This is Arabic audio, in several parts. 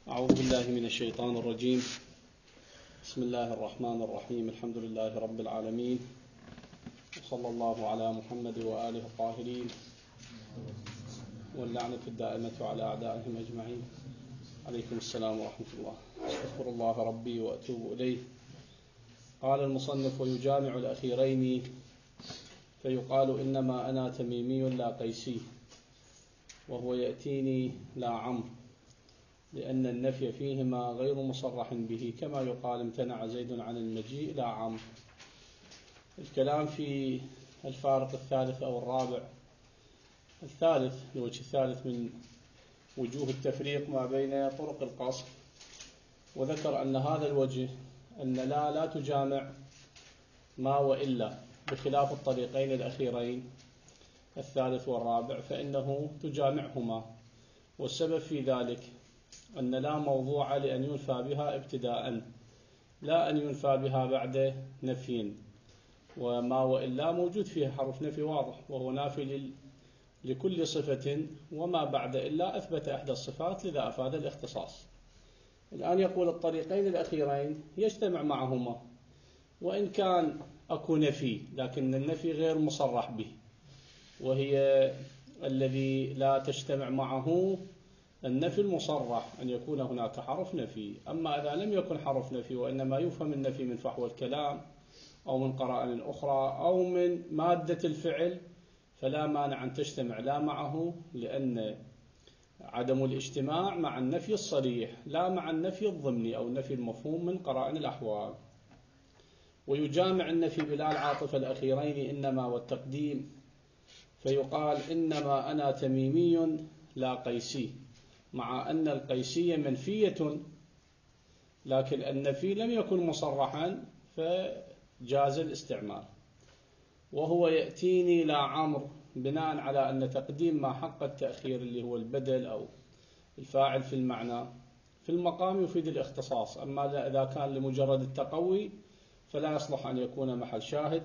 أعوذ بالله من الشيطان الرجيم. بسم الله الرحمن الرحيم. الحمد لله رب العالمين، وصلى الله على محمد وآله الطاهرين، واللعنة الدائمة على أعدائهم أجمعين. عليكم السلام ورحمة الله. أستغفر الله ربي وأتوب إليه. قال المصنف: ويجامع الأخيرين فيقال إنما أنا تميمي لا قيسي، وهو يأتيني لا عمرو، لأن النفي فيهما غير مصرح به، كما يقال امتنع زيد عن المجيء لا عمرو. الكلام في الفارق الثالث أو الرابع، الوجه الثالث من وجوه التفريق ما بين طرق القصر، وذكر أن هذا الوجه أن لا تجامع ما وإلا، بخلاف الطريقين الأخيرين الثالث والرابع فإنه تجامعهما. والسبب في ذلك أن لا موضوع لأن ينفى بها ابتداء، لا أن ينفى بها بعد نفي، وما وإلا موجود فيها حرف نفي واضح، وهو نافي لكل صفة، وما بعد إلا أثبت إحدى الصفات، لذا أفاد الاختصاص. الآن يقول الطريقين الأخيرين يجتمع معهما، وإن كان أكو نفي لكن النفي غير مصرح به، وهي الذي لا تجتمع معه النفي المصرح، أن يكون هناك حرف نفي. أما إذا لم يكن حرف نفي وإنما يفهم النفي من فحوى الكلام أو من قرائن أخرى أو من مادة الفعل، فلا مانع أن تجتمع لا معه، لأن عدم الاجتماع مع النفي الصريح لا مع النفي الضمني أو النفي المفهوم من قرائن الأحوال. ويجامع النفي بلا العاطفة الأخيرين إنما والتقديم، فيقال إنما أنا تميمي لا قيسي، مع أن القيسية منفية، لكن النفي لم يكن مصرحا فجاز الاستعمال. وهو يأتيني لا عمرو، بناء على أن تقديم ما حق التأخير اللي هو البدل أو الفاعل في المعنى في المقام يفيد الاختصاص، أما إذا كان لمجرد التقوي فلا يصلح أن يكون محل شاهد.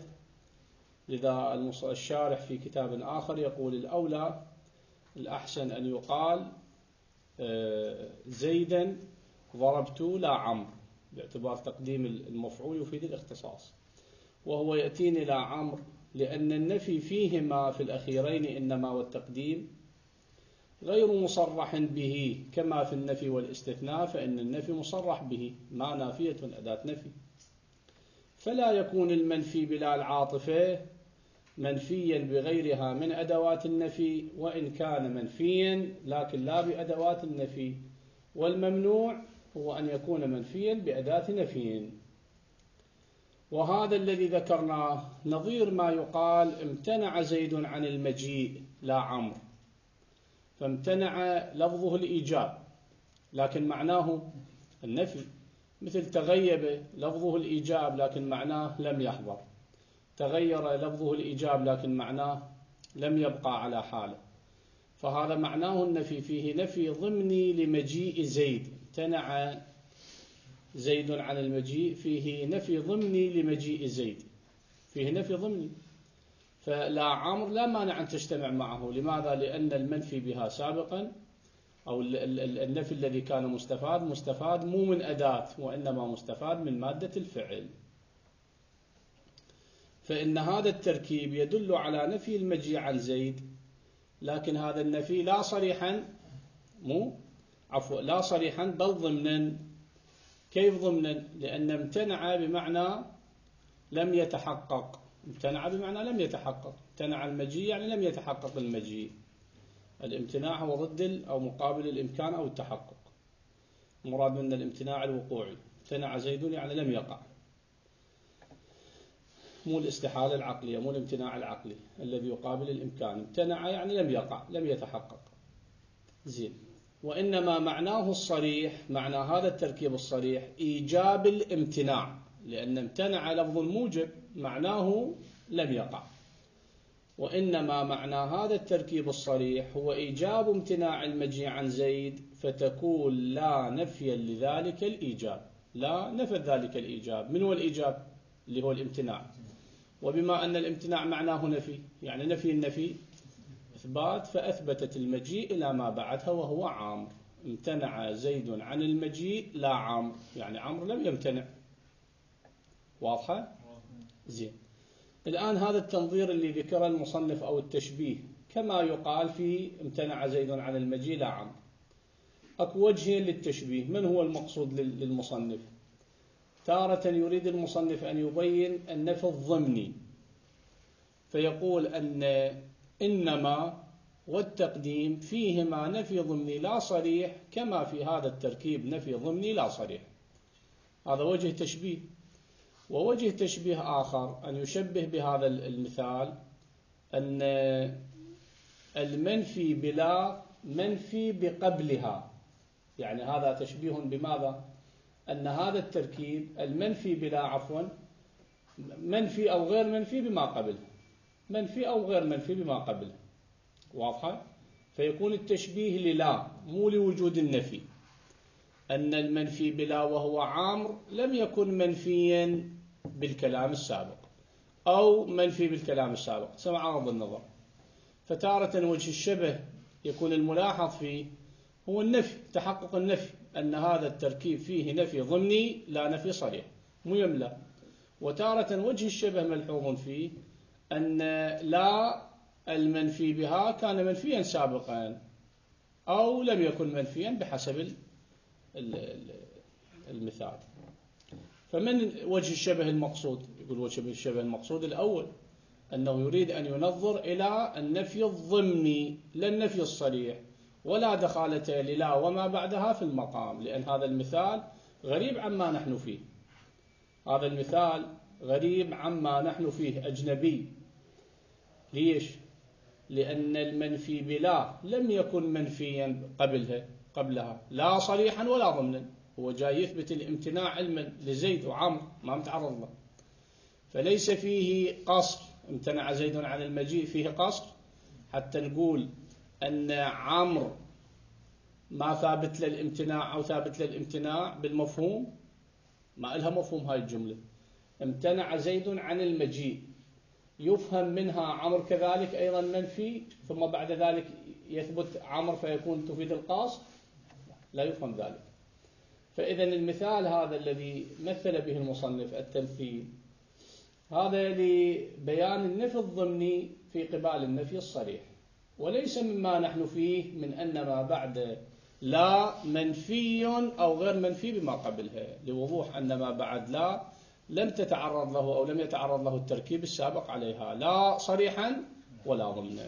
لذا الشارح في كتاب آخر يقول الأولى الأحسن أن يقال زيدا ضربت لا عمرو، باعتبار تقديم المفعول يفيد الاختصاص. وهو يأتيني لا عمرو لأن النفي فيهما في الأخيرين إنما والتقديم غير مصرح به، كما في النفي والاستثناء، فإن النفي مصرح به، ما نافية أداة نفي، فلا يكون المنفي بلا العاطفة منفيا بغيرها من أدوات النفي، وإن كان منفيا لكن لا بأدوات النفي. والممنوع هو أن يكون منفيا بأداة نفي. وهذا الذي ذكرناه نظير ما يقال امتنع زيد عن المجيء لا عمرو، فامتنع لفظه الإيجاب لكن معناه النفي، مثل تغيب لفظه الإيجاب لكن معناه لم يحضر، تغير لفظه الإيجاب لكن معناه لم يبقى على حاله، فهذا معناه النفي، فيه نفي ضمني لمجيء زيد. امتنع زيد عن المجيء، فيه نفي ضمني لمجيء زيد، فيه نفي ضمني. فلا عمرو لا مانع أن تجتمع معه. لماذا؟ لأن المنفي بها سابقا، أو النفي الذي كان مستفاد مو من أداة، وإنما مستفاد من مادة الفعل، فإن هذا التركيب يدل على نفي المجيء عن زيد، لكن هذا النفي لا صريحا لا صريحا بل ضمنا. كيف ضمنا؟ لأن امتنع بمعنى لم يتحقق، امتنع بمعنى لم يتحقق، امتنع المجيء يعني لم يتحقق المجيء. الامتناع هو ضد أو مقابل الإمكان أو التحقق، مراد من الامتناع الوقوعي. امتنع زيد يعني لم يقع، مو الاستحالة العقلية، مو الامتناع العقلي الذي يقابل الإمكان. امتنع يعني لم يقع، لم يتحقق. زين. وإنما معناه الصريح، معنى هذا التركيب الصريح إيجاب الامتناع، لأن امتنع لفظ الموجب معناه لم يقع. وإنما معنى هذا التركيب الصريح هو إيجاب امتناع المجيء عن زيد، فتكون لا نفيا لذلك الإيجاب، لا نفى ذلك الإيجاب. من هو الإيجاب؟ اللي هو الامتناع. وبما أن الامتناع معناه نفي، يعني نفي النفي إثبات، فأثبتت المجيء إلى ما بعدها وهو عامر. امتنع زيد عن المجيء لا عمرو، يعني عمرو لم يمتنع. واضحة؟ زين. الآن هذا التنظير اللي ذكره المصنف أو التشبيه كما يقال في امتنع زيد عن المجيء لا عمرو. أكو وجهين للتشبيه. من هو المقصود للمصنف؟ تارة يريد المصنف أن يبين النفي الضمني، فيقول أن إنما والتقديم فيهما نفي ضمني لا صريح، كما في هذا التركيب نفي ضمني لا صريح. هذا وجه تشبيه. ووجه تشبيه آخر أن يشبه بهذا المثال أن المنفي بلا منفي بقبلها، يعني هذا تشبيه بماذا؟ أن هذا التركيب المنفي بلا عفوا منفي أو غير منفي بما قبله، منفي أو غير منفي بما قبله. واضحة؟ فيكون التشبيه للا مو لوجود النفي، أن المنفي بلا وهو عامر لم يكن منفيا بالكلام السابق أو منفي بالكلام السابق، سمع عرض النظر. فتارة وجه الشبه يكون الملاحظ فيه هو النفي، تحقق النفي، أن هذا التركيب فيه نفي ضمني لا نفي صريح مو يملا. وتارة وجه الشبه ملحوظ فيه أن لا المنفي بها كان منفيا سابقا أو لم يكن منفيا بحسب المثال. فمن وجه الشبه المقصود؟ يقول وجه الشبه المقصود الأول، أنه يريد أن ينظر إلى النفي الضمني لا النفي الصريح، ولا دخالة للا وما بعدها في المقام، لأن هذا المثال غريب عما نحن فيه. هذا المثال غريب عما نحن فيه، أجنبي. ليش؟ لأن المنفي بلا لم يكن منفيا قبلها لا صريحا ولا ضمنا. هو جاي يثبت الامتناع علما لزيد وعمر ما متعرض له، فليس فيه قصر. امتنع زيد عن المجيء فيه قصر حتى نقول أن عمرو ما ثابت للامتناع أو ثابت للامتناع بالمفهوم، ما إلها مفهوم هاي الجملة. امتنع زيد عن المجيء يفهم منها عمرو كذلك أيضا منفي، ثم بعد ذلك يثبت عمرو فيكون تفيد القاصر، لا يفهم ذلك. فإذا المثال هذا الذي مثل به المصنف التمثيل هذا لبيان النفي الضمني في قبال النفي الصريح، وليس مما نحن فيه من أن ما بعد لا منفي أو غير منفي بما قبلها، لوضوح أن ما بعد لا لم تتعرض له أو لم يتعرض له التركيب السابق عليها لا صريحا ولا ضمنا.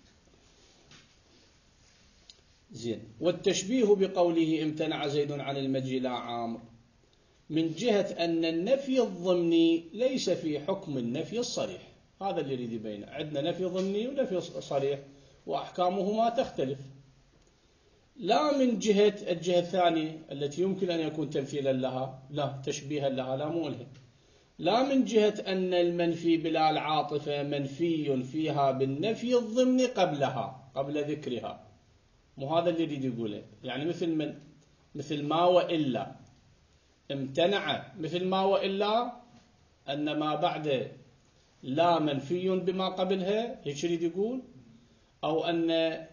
زين. والتشبيه بقوله امتنع زيد عن المجيء لا عامر من جهة أن النفي الضمني ليس في حكم النفي الصريح. هذا اللي يريد يبينه. عندنا نفي ضمني ونفي صريح وأحكامهما تختلف. لا من جهة الجهة الثانية التي يمكن أن يكون تمثيلا لها، لا تشبيها لها، لا مو لها. لا من جهة أن المنفي بلا العاطفة منفي فيها بالنفي الضمني قبلها، قبل ذكرها. مو هذا اللي يريد يقوله. يعني مثل ما وإلا امتنع، مثل ما وإلا أن ما بعد لا منفي بما قبلها، هيك يريد يقول. أو أن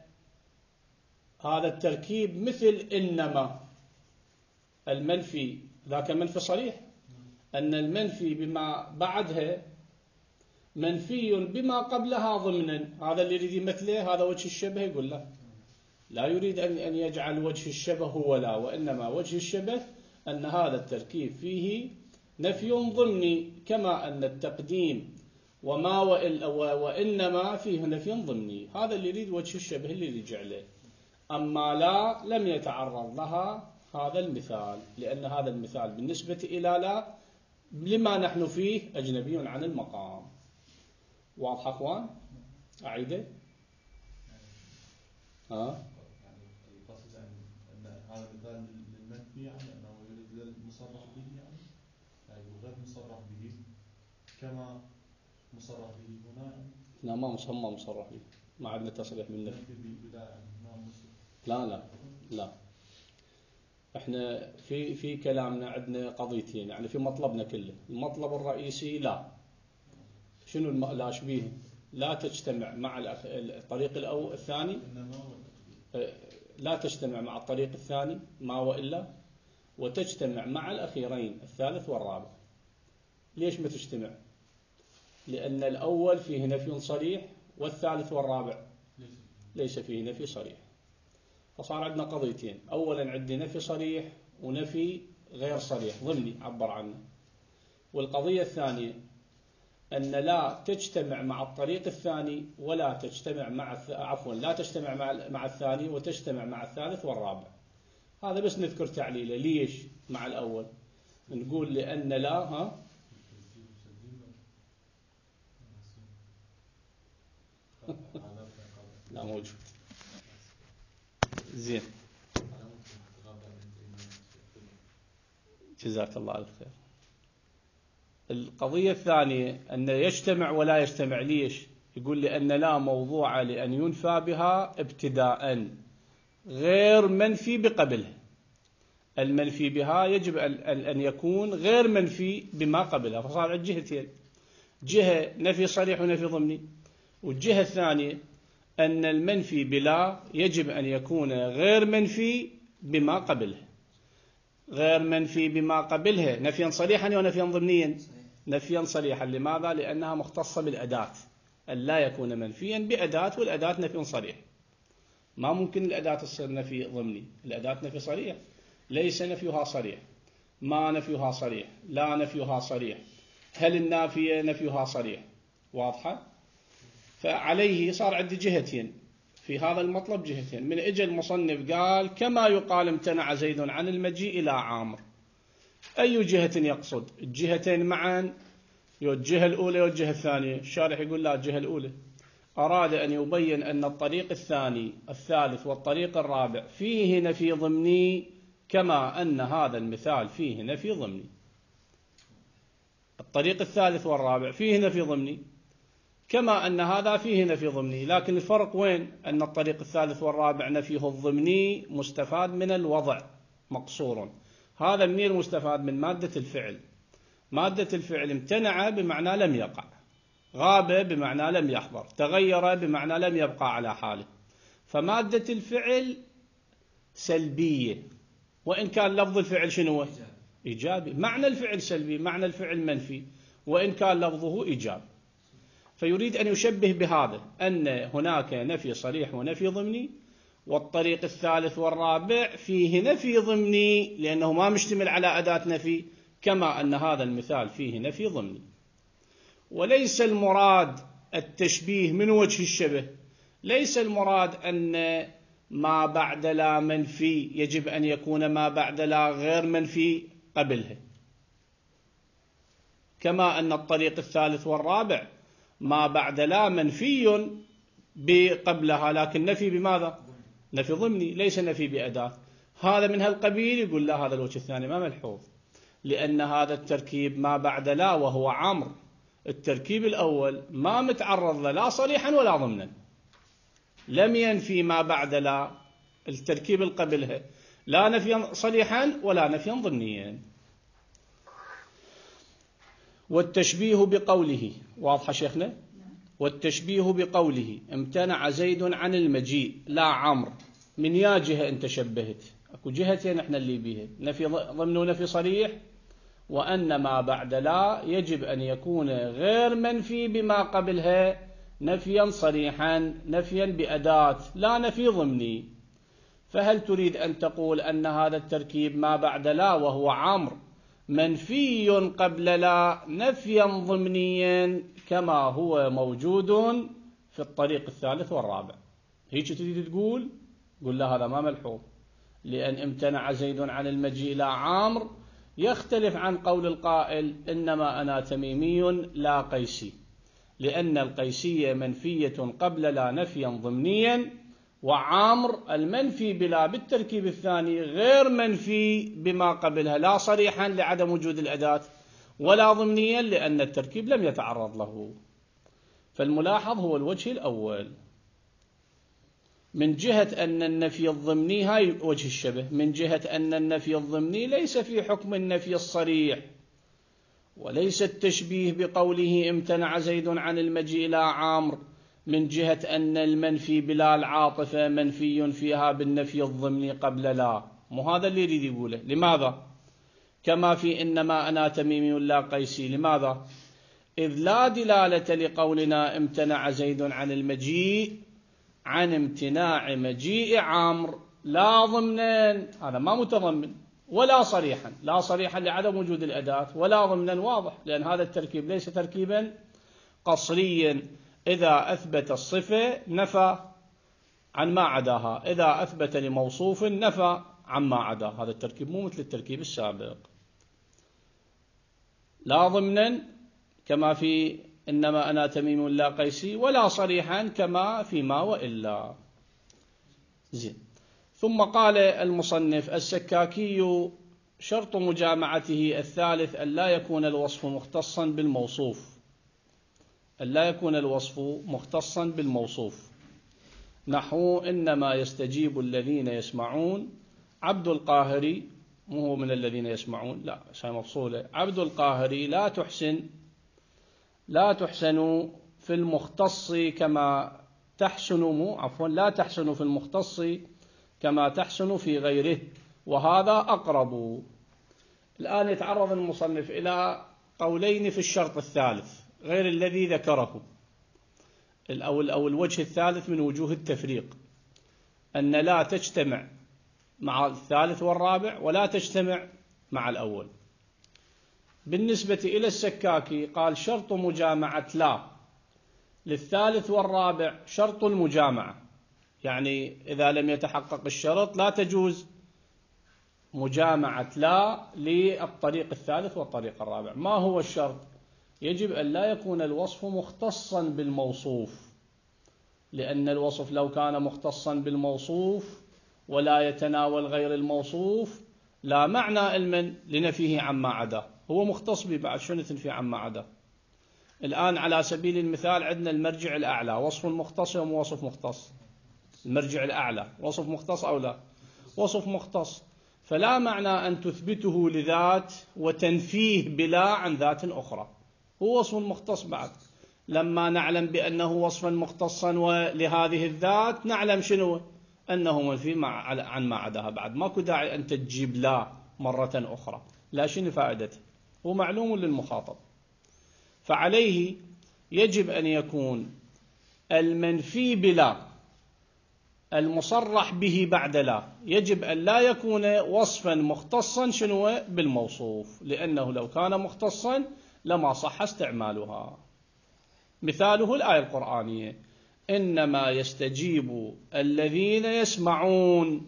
هذا التركيب مثل إنما المنفي ذاك منفي صريح، أن المنفي بما بعدها منفي بما قبلها ضمنا. هذا اللي يريد يمثله، هذا وجه الشبه. يقول لا يريد أن يجعل وجه الشبه هو لا، وإنما وجه الشبه أن هذا التركيب فيه نفي ضمني، كما أن التقديم وما وإنما فيه نفي ضمني. هذا اللي يريد وجه الشبه اللي يرجع له. أما لا لم يتعرض لها هذا المثال، لأن هذا المثال بالنسبة إلى لا لما نحن فيه أجنبي عن المقام. واضح أخوان؟ أعيده؟ يعني القصد أن هذا المثال للمنفي، يعني أنه يريد للمصرح به، يعني غير مصرح به كما مصرح به هنا. لا ما مصرح به، ما عندنا تصريح بالنفي. لا احنا في كلامنا عندنا قضيتين، يعني في مطلبنا كله. المطلب الرئيسي لا. شنو لا شبيه؟ لا تجتمع مع الطريق الثاني. لا تجتمع مع الطريق الثاني ما وإلا، وتجتمع مع الأخيرين الثالث والرابع. ليش ما تجتمع؟ لأن الأول فيه نفي صريح والثالث والرابع ليس فيه نفي صريح. فصار عندنا قضيتين، أولا عندي نفي صريح ونفي غير صريح ضمني عبر عنه. والقضية الثانية أن لا تجتمع مع الطريق الثاني ولا تجتمع لا تجتمع مع الثاني وتجتمع مع الثالث والرابع. هذا بس نذكر تعليله. ليش مع الأول؟ نقول لأن لا لا موجود. زين، جزاك الله الخير. القضية الثانية أن يجتمع ولا يجتمع. ليش؟ يقول لأن لا موضوعة لأن ينفى بها ابتداء غير منفي بقبلها. المنفي بها يجب أن يكون غير منفي بما قبلها. فصار عند جهتين، جهة نفي صريح ونفي ضمني، والجهة الثانية أن المنفي بلا يجب أن يكون غير منفي بما قبلها. غير منفي بما قبلها نفيا صريحا ونفيا ضمنيا. نفيا صريحا. لماذا؟ لأنها مختصة بالأداة، أن لا يكون منفيا بأداة، والأداة نفي صريح. ما ممكن الأداة تصير نفي ضمني، الأداة نفي صريح. ليس نفيها صريح، ما نفيها صريح، لا نفيها صريح، هل النافية نفيها صريح. واضحة؟ فعليه صار عندي جهتين في هذا المطلب، جهتين. من اجى المصنف قال كما يقال امتنع زيد عن المجيء إلى عامر. أي جهة يقصد؟ الجهتين معا، الجهة الأولى والجهة الثانية. الشارح يقول لا، الجهة الأولى. أراد أن يبين أن الطريق الثاني الثالث والطريق الرابع فيه نفي ضمني، كما أن هذا المثال فيه نفي ضمني. الطريق الثالث والرابع فيه نفي ضمني كما أن هذا فيه نفي ضمني. لكن الفرق وين؟ أن الطريق الثالث والرابع نفيه الضمني مستفاد من الوضع مقصور. هذا منين المستفاد؟ من مادة الفعل. مادة الفعل امتنع بمعنى لم يقع، غاب بمعنى لم يحضر، تغير بمعنى لم يبقى على حاله. فمادة الفعل سلبية، وإن كان لفظ الفعل شنو؟ إيجابي. معنى الفعل سلبي، معنى الفعل منفي، وإن كان لفظه إيجابي. فيريد أن يشبه بهذا أن هناك نفي صريح ونفي ضمني، والطريق الثالث والرابع فيه نفي ضمني لأنه ما مشتمل على أداة نفي، كما أن هذا المثال فيه نفي ضمني. وليس المراد التشبيه من وجه الشبه. ليس المراد أن ما بعد لا منفي يجب أن يكون ما بعد لا غير منفي قبلها، كما أن الطريق الثالث والرابع ما بعد لا منفي بقبلها، لكن نفي بماذا؟ نفي ضمني، ليس نفي بأداة. هذا من هالقبيل. يقول لا، هذا الوجه الثاني ما ملحوظ، لأن هذا التركيب ما بعد لا وهو عمر. التركيب الأول ما متعرض لا صريحا ولا ضمنا، لم ينفي ما بعد لا. التركيب القبلها لا نفيا صريحا ولا نفيا ضمنيا. والتشبيه بقوله، واضح شيخنا؟ والتشبيه بقوله امتنع زيد عن المجيء لا عمر. من يا جهة انت شبهت؟ اكو جهتين احنا اللي بيها، نفي ضمن ونفي صريح، وأن ما بعد لا يجب أن يكون غير منفي بما قبلها نفيا صريحا، نفيا بأداة، لا نفي ضمني. فهل تريد أن تقول أن هذا التركيب ما بعد لا وهو عمر منفي قبل لا نفيا ضمنيا كما هو موجود في الطريق الثالث والرابع؟ هيك تريد تقول؟ قل لا، هذا ما ملحوظ، لأن امتنع زيد عن المجيء لا عامر يختلف عن قول القائل إنما أنا تميمي لا قيسي، لأن القيسية منفية قبل لا نفيا ضمنيا، وعامر المنفي بلا بالتركيب الثاني غير منفي بما قبلها، لا صريحا لعدم وجود الأداة، ولا ضمنيا لأن التركيب لم يتعرض له. فالملاحظ هو الوجه الأول، من جهة أن النفي الضمني، هاي وجه الشبه، من جهة أن النفي الضمني ليس في حكم النفي الصريح، وليس التشبيه بقوله امتنع زيد عن المجيء لا عامر من جهة أن المنفي بلا العاطفة منفي فيها بالنفي الضمني قبل لا، مو هذا اللي يريد يقوله. لماذا؟ كما في إنما أنا تميمي لا قيسي. لماذا؟ إذ لا دلالة لقولنا امتنع زيد عن المجيء عن امتناع مجيء عمرو لا ضمنا، هذا ما متضمن، ولا صريحا، لا صريحا لعدم وجود الأداة، ولا ضمنا واضح، لأن هذا التركيب ليس تركيبا قصريا. إذا أثبت الصفة نفى عن ما عداها، إذا أثبت لموصوف نفى عن ما عداه. هذا التركيب مو مثل التركيب السابق. لا ضمنا كما في إنما أنا تميم لا قيسي، ولا صريحا كما في ما وإلا. زين. ثم قال المصنف: السكاكي شرط مجامعته الثالث أن لا يكون الوصف مختصا بالموصوف، أن لا يكون الوصف مختصا بالموصوف، نحو إنما يستجيب الذين يسمعون. عبد القاهري مو هو من الذين يسمعون، لا شيء مفصولة. عبد القاهري لا تحسن في المختص كما تحسن، لا تحسن في المختص كما تحسن في غيره، وهذا أقرب. الآن يتعرض المصنف إلى قولين في الشرط الثالث غير الذي ذكره، أو الوجه الثالث من وجوه التفريق، أن لا تجتمع مع الثالث والرابع ولا تجتمع مع الأول. بالنسبة إلى السكاكي قال: شرط مجامعة لا للثالث والرابع شرط المجامعة، يعني إذا لم يتحقق الشرط لا تجوز مجامعة لا للطريق الثالث والطريق الرابع. ما هو الشرط؟ يجب أن لا يكون الوصف مختصا بالموصوف، لأن الوصف لو كان مختصا بالموصوف ولا يتناول غير الموصوف لا معنى علما لنفيه عما عدا. هو مختص به بعد، شو نتنفي عما عدا؟ الآن على سبيل المثال عندنا المرجع الأعلى وصف مختص ولا وصف مختص؟ المرجع الأعلى وصف مختص أو لا؟ وصف مختص، فلا معنى أن تثبته لذات وتنفيه بلا عن ذات أخرى. هو وصف مختص بعد، لما نعلم بأنه وصفا مختصا ولهذه الذات نعلم شنو؟ أنه منفي عن ما عداها. بعد ماكو داعي أن تجيب لا مرة أخرى، لا شنو فائدته؟ هو معلوم للمخاطب. فعليه يجب أن يكون المنفي بلا المصرح به بعد لا يجب أن لا يكون وصفا مختصا شنو بالموصوف، لأنه لو كان مختصا لما صح استعمالها. مثاله الآية القرآنية: إنما يستجيب الذين يسمعون.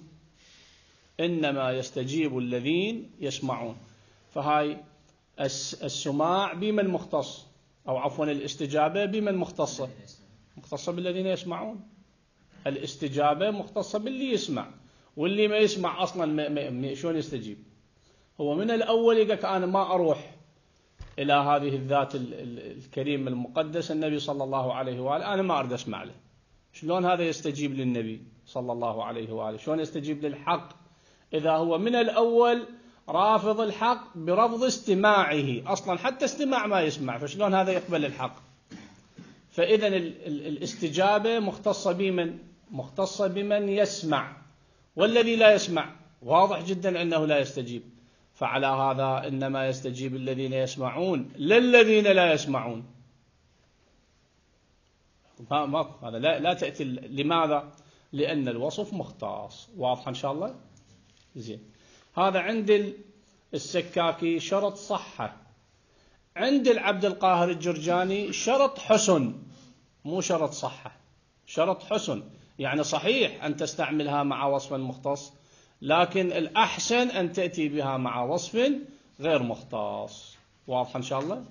إنما يستجيب الذين يسمعون، فهاي السماع بمن مختص، أو عفوا الاستجابة بمن مختصة؟ مختصة بالذين يسمعون. الاستجابة مختصة باللي يسمع، واللي ما يسمع أصلا شلون يستجيب؟ هو من الأول يقولك أنا ما أروح إلى هذه الذات الكريم المقدس النبي صلى الله عليه وآله، أنا ما أريد أسمع له. شلون هذا يستجيب للنبي صلى الله عليه وآله؟ شلون يستجيب للحق إذا هو من الأول رافض الحق برفض استماعه أصلا، حتى استماع ما يسمع، فشلون هذا يقبل الحق؟ فإذا الاستجابة مختصة بمن يسمع، والذي لا يسمع واضح جدا أنه لا يستجيب. فعلى هذا إنما يستجيب الذين يسمعون للذين لا يسمعون. هذا لا تأتي. لماذا؟ لأن الوصف مختص. واضح إن شاء الله؟ زين. هذا عند السكاكي شرط صحة. عند العبد القاهر الجرجاني شرط حسن، مو شرط صحة، شرط حسن. يعني صحيح أن تستعملها مع وصف مختص، لكن الأحسن أن تأتي بها مع وصف غير مختص. واضح إن شاء الله؟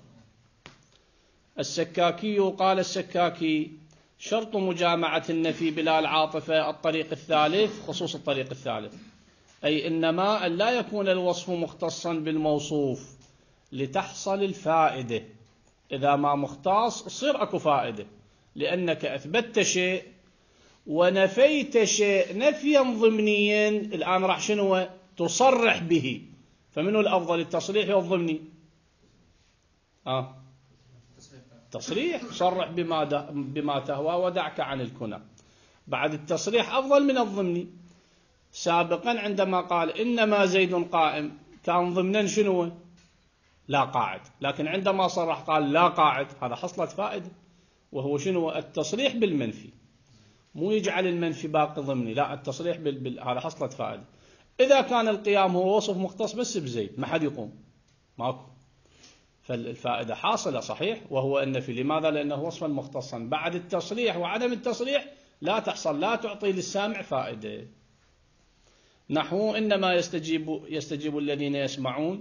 السكاكي قال: السكاكي شرط مجامعة النفي بلا العاطفة الطريق الثالث، خصوص الطريق الثالث، أي إنما أن لا يكون الوصف مختصا بالموصوف لتحصل الفائدة. إذا ما مختص صير أكو فائدة، لأنك أثبتت شيء ونفيت شيء نفيا ضمنيا. الآن راح شنو تصرح به، فمنه الأفضل التصريح والضمني؟ تصريح صرح بما تهوى ودعك عن الكنى. بعد التصريح أفضل من الضمني. سابقا عندما قال إنما زيد قائم كان ضمنا شنو؟ لا قاعد. لكن عندما صرح قال لا قاعد، هذا حصلت فائدة، وهو شنو؟ التصريح بالمنفي، مو يجعل المنفي باقي ضمني، لا، التصريح هذا حصلت فائدة. إذا كان القيام هو وصف مختص بس بزيد، ما حد يقوم، ماكو، فالفائدة حاصلة صحيح، وهو النفي. لماذا؟ لأنه وصفا مختصا. بعد التصريح وعدم التصريح لا تحصل، لا تعطي للسامع فائدة. نحو إنما يستجيب الذين يسمعون،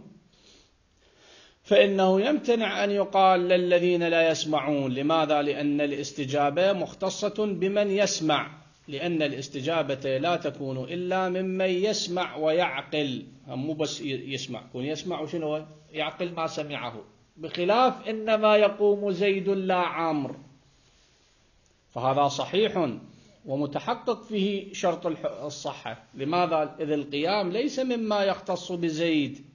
فإنه يمتنع أن يقال للذين لا يسمعون. لماذا؟ لأن الاستجابة مختصة بمن يسمع، لأن الاستجابة لا تكون إلا ممن يسمع ويعقل، مو بس يسمع، يكون يسمع وشنو؟ يعقل ما سمعه، بخلاف إنما يقوم زيد لا عمرو، فهذا صحيح ومتحقق فيه شرط الصحة. لماذا؟ إذ القيام ليس مما يختص بزيد.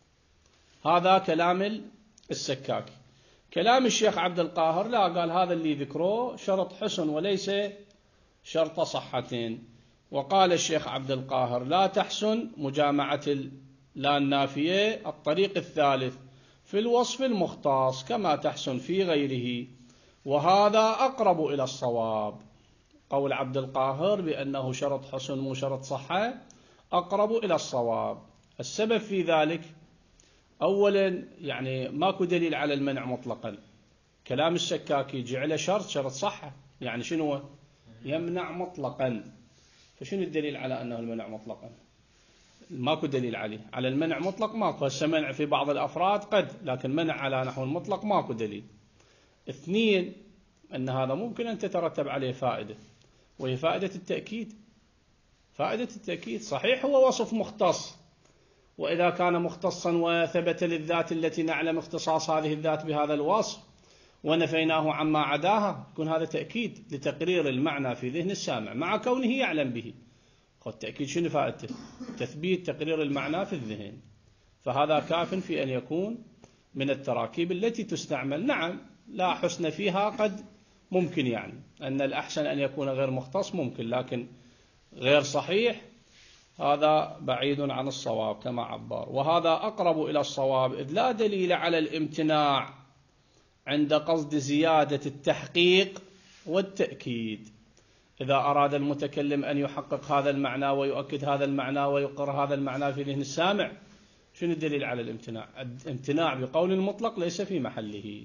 هذا كلام السكاكي. كلام الشيخ عبد القاهر لا، قال هذا اللي ذكره شرط حسن وليس شرط صحة. وقال الشيخ عبد القاهر لا تحسن مجامعة لا النافية الطريق الثالث في الوصف المختص كما تحسن في غيره، وهذا أقرب إلى الصواب. قول عبد القاهر بأنه شرط حسن مو شرط صحة أقرب إلى الصواب. السبب في ذلك أولا يعني ماكو دليل على المنع مطلقا. كلام السكاكي جعله شرط صحة، يعني شنو؟ يمنع مطلقا. فشنو الدليل على أنه المنع مطلقا؟ ماكو دليل عليه. على المنع مطلق ماكو. هسه منع في بعض الأفراد قد، لكن منع على نحو المطلق ماكو دليل. اثنين، أن هذا ممكن أن تترتب عليه فائدة، وهي فائدة التأكيد. فائدة التأكيد صحيح هو وصف مختص، وإذا كان مختصا وثبت للذات التي نعلم اختصاص هذه الذات بهذا الوصف ونفيناه عما عداها، يكون هذا تأكيد لتقرير المعنى في ذهن السامع مع كونه يعلم به. التأكيد شنو فائدته؟ تثبيت تقرير المعنى في الذهن. فهذا كاف في أن يكون من التراكيب التي تستعمل. نعم لا حسن فيها، قد ممكن يعني أن الأحسن أن يكون غير مختص ممكن، لكن غير صحيح هذا بعيد عن الصواب كما عبر. وهذا أقرب إلى الصواب إذ لا دليل على الامتناع عند قصد زيادة التحقيق والتأكيد. إذا أراد المتكلم أن يحقق هذا المعنى ويؤكد هذا المعنى ويقر هذا المعنى في ذهن السامع، شنو الدليل على الامتناع؟ الامتناع بقول المطلق ليس في محله.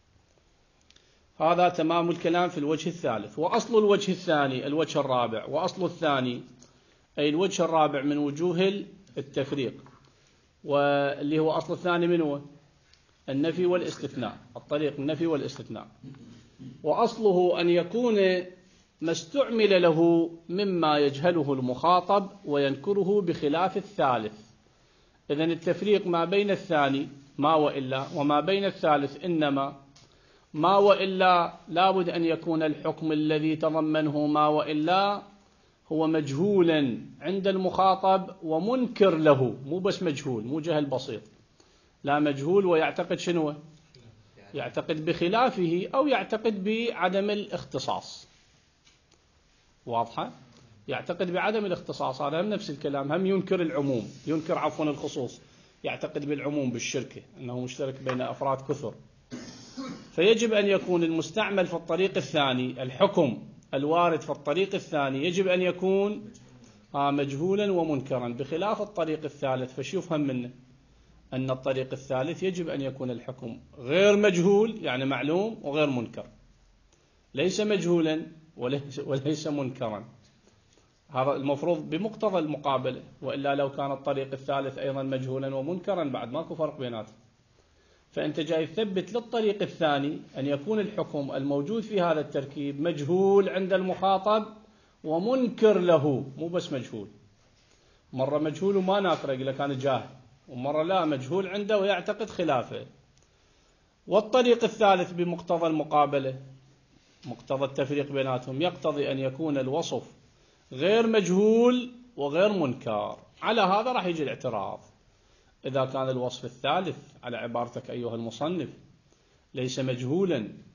هذا تمام الكلام في الوجه الثالث. وأصل الوجه الثاني الوجه الرابع، وأصل الثاني أي الوجه الرابع من وجوه التفريق، واللي هو أصل الثاني من هو؟ النفي والاستثناء، الطريق النفي والاستثناء. وأصله أن يكون ما استعمل له مما يجهله المخاطب وينكره بخلاف الثالث. إذن التفريق ما بين الثاني ما وإلا، وما بين الثالث إنما. ما وإلا لابد أن يكون الحكم الذي تضمنه ما وإلا هو مجهولا عند المخاطب ومنكر له، مو بس مجهول، مو جهل بسيط، لا، مجهول ويعتقد شنو؟ يعتقد بخلافه أو يعتقد بعدم الاختصاص. واضحة؟ يعتقد بعدم الاختصاص، هذا هم نفس الكلام. هم ينكر العموم، ينكر عفوا الخصوص، يعتقد بالعموم بالشركة أنه مشترك بين أفراد كثر. فيجب أن يكون المستعمل في الطريق الثاني، الحكم الوارد في الطريق الثاني يجب أن يكون مجهولا ومنكرا بخلاف الطريق الثالث. فش يفهم منه؟ أن الطريق الثالث يجب أن يكون الحكم غير مجهول يعني معلوم وغير منكر، ليس مجهولا وليس منكرا. هذا المفروض بمقتضى المقابلة، وإلا لو كان الطريق الثالث أيضا مجهولا ومنكرا بعد ماكو فرق بيناتهم. فأنت جاي تثبت للطريق الثاني أن يكون الحكم الموجود في هذا التركيب مجهول عند المخاطب ومنكر له، مو بس مجهول. مرة مجهول وما ناكره يقول لك كان جاهل، ومرة لا، مجهول عنده ويعتقد خلافه. والطريق الثالث بمقتضى المقابلة، مقتضى التفريق بيناتهم، يقتضي أن يكون الوصف غير مجهول وغير منكر. على هذا راح يجي الاعتراض. إذا كان الوصف الثالث على عبارتك أيها المصنف ليس مجهولا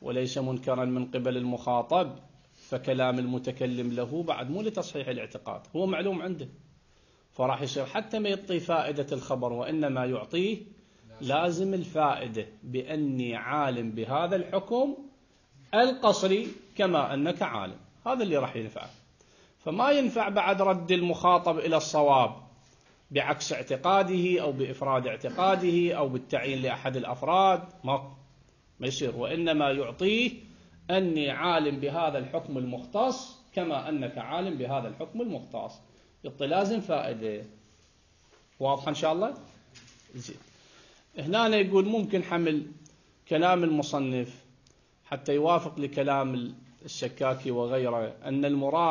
وليس منكرا من قبل المخاطب، فكلام المتكلم له بعد مو لتصحيح الاعتقاد، هو معلوم عنده، فراح يصير حتى ما يعطي فائدة الخبر وإنما يعطيه لازم الفائدة بأني عالم بهذا الحكم القصري كما أنك عالم، هذا اللي راح ينفع. فما ينفع بعد رد المخاطب إلى الصواب بعكس اعتقاده أو بإفراد اعتقاده أو بالتعيين لأحد الأفراد، ما يصير، وإنما يعطيه أني عالم بهذا الحكم المختص كما أنك عالم بهذا الحكم المختص، يعطي لازم فائدة. واضح إن شاء الله؟ زين. هنا يقول ممكن حمل كلام المصنف حتى يوافق لكلام الشكاكي وغيره أن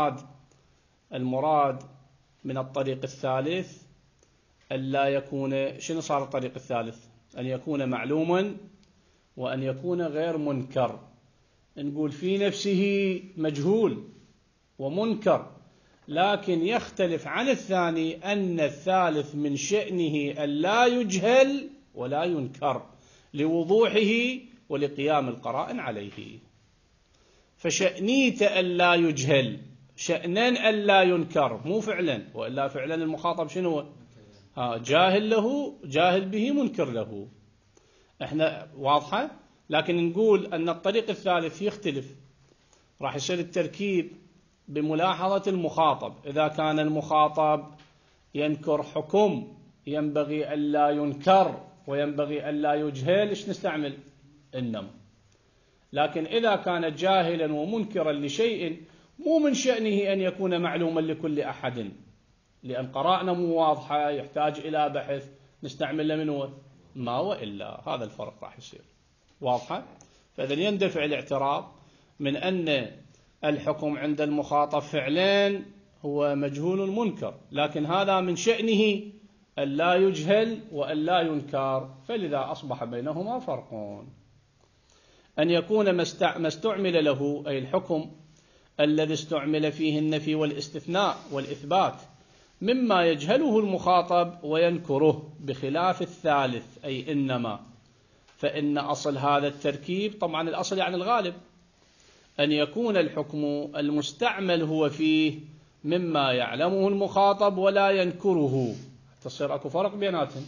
المراد من الطريق الثالث ألا يكون، شنو صار الطريق الثالث؟ أن يكون معلوما وأن يكون غير منكر. نقول في نفسه مجهول ومنكر، لكن يختلف عن الثاني أن الثالث من شأنه ألا يجهل ولا ينكر لوضوحه ولقيام القرائن عليه. فشأنيت ألا يجهل شأنا ألا ينكر، مو فعلا، وإلا فعلا المخاطب شنو؟ جاهل له، جاهل به، منكر له. احنا واضحة، لكن نقول أن الطريق الثالث يختلف، راح يصير التركيب بملاحظة المخاطب. إذا كان المخاطب ينكر حكم ينبغي ألا ينكر وينبغي ألا يجهل، إيش نستعمل؟ إنما. لكن إذا كان جاهلا ومنكرا لشيء مو من شأنه أن يكون معلوما لكل أحد، لأن قراءنا مو واضحة يحتاج إلى بحث، نستعمل منه ما وإلا، هذا الفرق راح يصير. واضحة؟ فإذا يندفع الاعتراض من أن الحكم عند المخاطب فعلين هو مجهول منكر، لكن هذا من شأنه ألا يجهل وألا ينكر، فلذا أصبح بينهما فرق. أن يكون ما استعمل له، أي الحكم الذي استعمل فيه النفي والاستثناء والإثبات، مما يجهله المخاطب وينكره، بخلاف الثالث أي إنما. فإن أصل هذا التركيب، طبعا الأصل يعني الغالب، أن يكون الحكم المستعمل هو فيه مما يعلمه المخاطب ولا ينكره، تصير أكو فرق بيناتهم.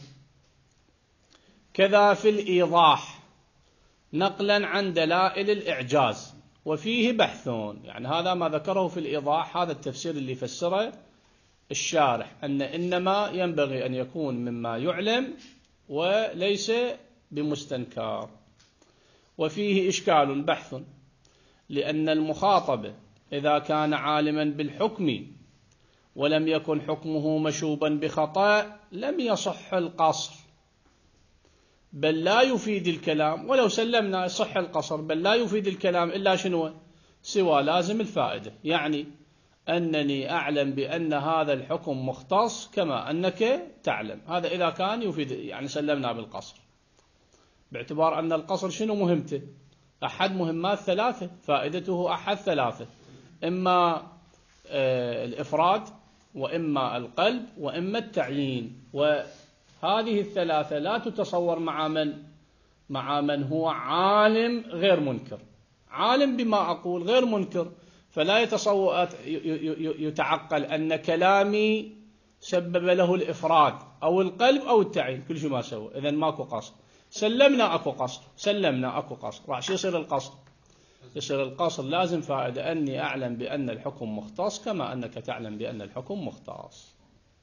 كذا في الإيضاح نقلا عن دلائل الإعجاز وفيه بحثون، يعني هذا ما ذكره في الإيضاح، هذا التفسير اللي فسره الشارح، أن إنما ينبغي أن يكون مما يعلم وليس بمستنكر. وفيه إشكال بحث، لأن المخاطب إذا كان عالما بالحكم ولم يكن حكمه مشوبا بخطأ لم يصح القصر، بل لا يفيد الكلام، ولو سلمنا يصح القصر، بل لا يفيد الكلام إلا شنو؟ سوى لازم الفائدة، يعني أنني أعلم بأن هذا الحكم مختص كما أنك تعلم، هذا إذا كان يفيد، يعني سلمنا بالقصر، باعتبار أن القصر شنو مهمته؟ أحد مهمات ثلاثة، فائدته أحد ثلاثة، إما الإفراد وإما القلب وإما التعيين، وهذه الثلاثة لا تتصور مع من هو عالم غير منكر، عالم بما أقول غير منكر، فلا يتعقل أن كلامي سبب له الإفراد أو القلب أو التعيين، كل شيء ما سوى، إذن ماكو قصر. سلمنا أكو قصر، راح يصير القصر، يصير القصر لازم فائدة، أني أعلم بأن الحكم مختص كما أنك تعلم بأن الحكم مختص.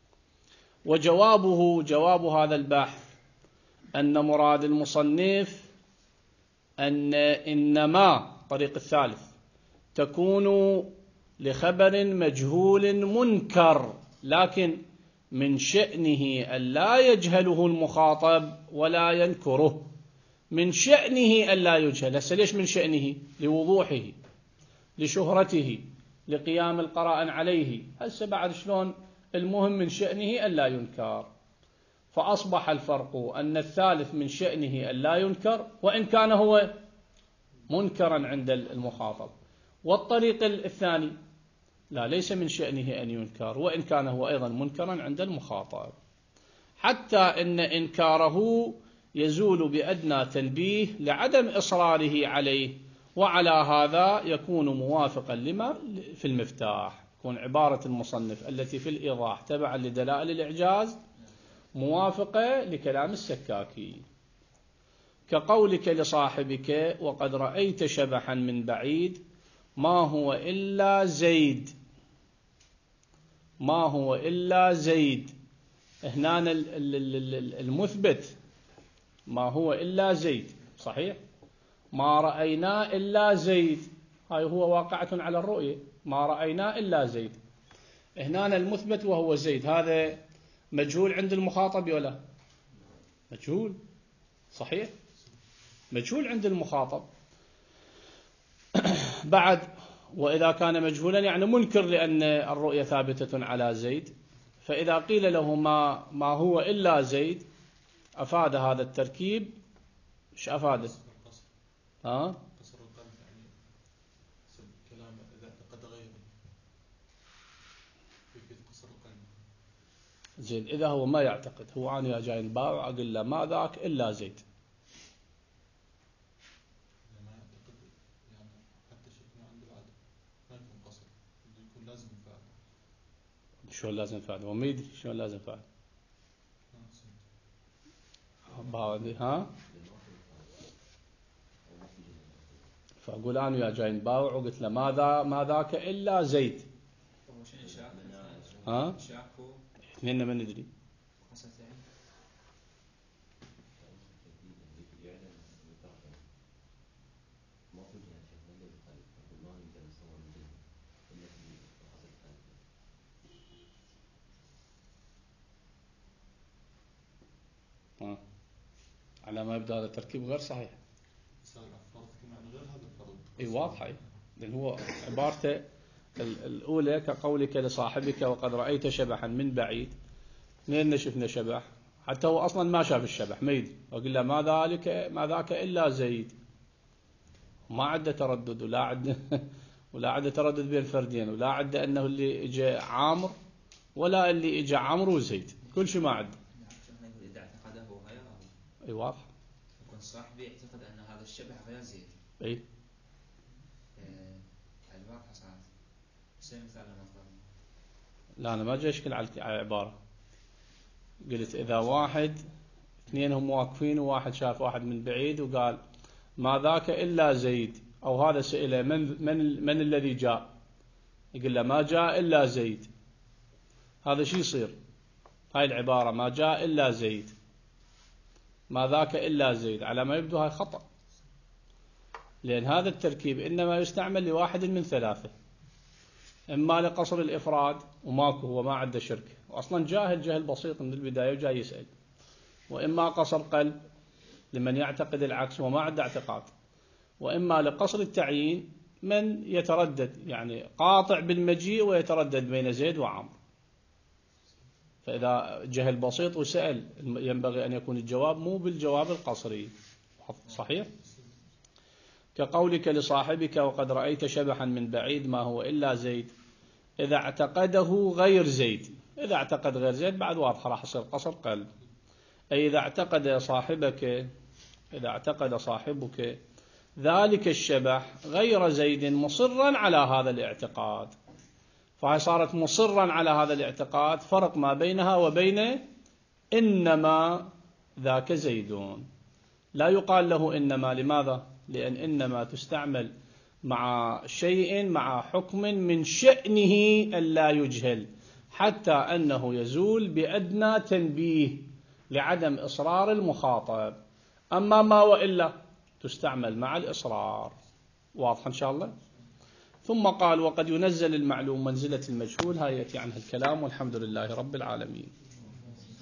جواب هذا البحث أن مراد المصنف أن إنما طريق الثالث تكون لخبر مجهول منكر، لكن من شأنه ألا يجهله المخاطب ولا ينكره، من شأنه ألا يجهل. هسه ليش من شأنه؟ لوضوحه، لشهرته، لقيام القرائن عليه. هسه بعد شلون المهم من شأنه ألا ينكر، فأصبح الفرق أن الثالث من شأنه ألا ينكر وإن كان هو منكرا عند المخاطب، والطريق الثاني لا، ليس من شأنه أن ينكر وإن كان هو أيضا منكرا عند المخاطب، حتى إن إنكاره يزول بأدنى تنبيه لعدم إصراره عليه وعلى هذا يكون موافقا لما في المفتاح، يكون عبارة المصنف التي في الإيضاح تبعا لدلائل الإعجاز موافقة لكلام السكاكي. كقولك لصاحبك وقد رأيت شبحا من بعيد ما هو إلا زيد، ما هو إلا زيد. هنا المثبت ما هو إلا زيد، صحيح؟ ما رأينا إلا زيد، هاي هو واقعة على الرؤية، ما رأينا إلا زيد. هنا المثبت وهو زيد، هذا مجهول عند المخاطب ولا مجهول؟ صحيح، مجهول عند المخاطب. بعد وإذا كان مجهولا يعني منكر لأن الرؤية ثابتة على زيد، فإذا قيل له ما هو إلا زيد أفاد هذا التركيب. إيش أفاده؟ قصر القلب يعني كلام إذا اعتقد غيره كيف قصر القلب. زين، إذا هو ما يعتقد، هو أنا جاي نباوع أقول له ما ذاك إلا زيد، ما يعتقد يعني حتى شكله عنده بعد ما يكون قصر، يكون لازم يفعل. شلون لازم يفعل؟ هو ما يدري شلون لازم يفعل. ها؟ فأقول أنا ويا جاي نباوع وقلت له ما ذاك إلا زيد. ها؟ اثنين ما ندري. على ما يبدو هذا التركيب غير صحيح. اي واضحه، لان هو عبارته الاولى كقولك لصاحبك وقد رايت شبحا من بعيد، منين شفنا شبح؟ حتى هو اصلا ما شاف الشبح، ما يدري، وقال له ما ذاك الا زيد، ما عنده تردد ولا عنده ولا عنده تردد بين فردين، ولا عنده انه اللي اجى عامر ولا اللي اجى عمرو وزيد، كل شيء ما عنده. اذا اعتقده غيره اي واضح، يكون صاحبي يعتقد ان هذا الشبح غير زيد. اي الواقع صارت مثال لما تقول. لا أنا ما جاي أشكل على العبارة، قلت إذا واحد اثنين هم واقفين وواحد شاف واحد من بعيد وقال ما ذاك إلا زيد، أو هذا سئله من الذي جاء، يقول له ما جاء إلا زيد، هذا شو يصير؟ هاي العبارة ما جاء إلا زيد، ما ذاك إلا زيد، على ما يبدو هاي خطأ، لأن هذا التركيب إنما يستعمل لواحد من ثلاثة، إما لقصر الإفراد وماكو، هو ما عنده شرك وأصلا جاهل بسيط من البداية وجاي يسأل، وإما قصر قلب لمن يعتقد العكس وما عنده اعتقاد، وإما لقصر التعيين من يتردد، يعني قاطع بالمجيء ويتردد بين زيد وعمرو. فإذا جهل بسيط وسأل ينبغي أن يكون الجواب مو بالجواب القصري، صحيح؟ كقولك لصاحبك وقد رأيت شبحا من بعيد ما هو إلا زيد، إذا اعتقده غير زيد، إذا اعتقد غير زيد بعد واضحة راح يصير قصر قلب. أي إذا اعتقد صاحبك ذلك الشبح غير زيد مصرا على هذا الاعتقاد، فهي صارت مصرا على هذا الاعتقاد، فرق ما بينها وبين إنما ذاك زيدون. لا يقال له إنما، لماذا؟ لأن إنما تستعمل مع شيء مع حكم من شأنه ألا يجهل، حتى أنه يزول بأدنى تنبيه لعدم إصرار المخاطب. أما ما وإلا تستعمل مع الإصرار. واضح إن شاء الله؟ ثم قال وقد ينزل المعلوم منزلة المجهول، هاي يأتي عنها الكلام، والحمد لله رب العالمين.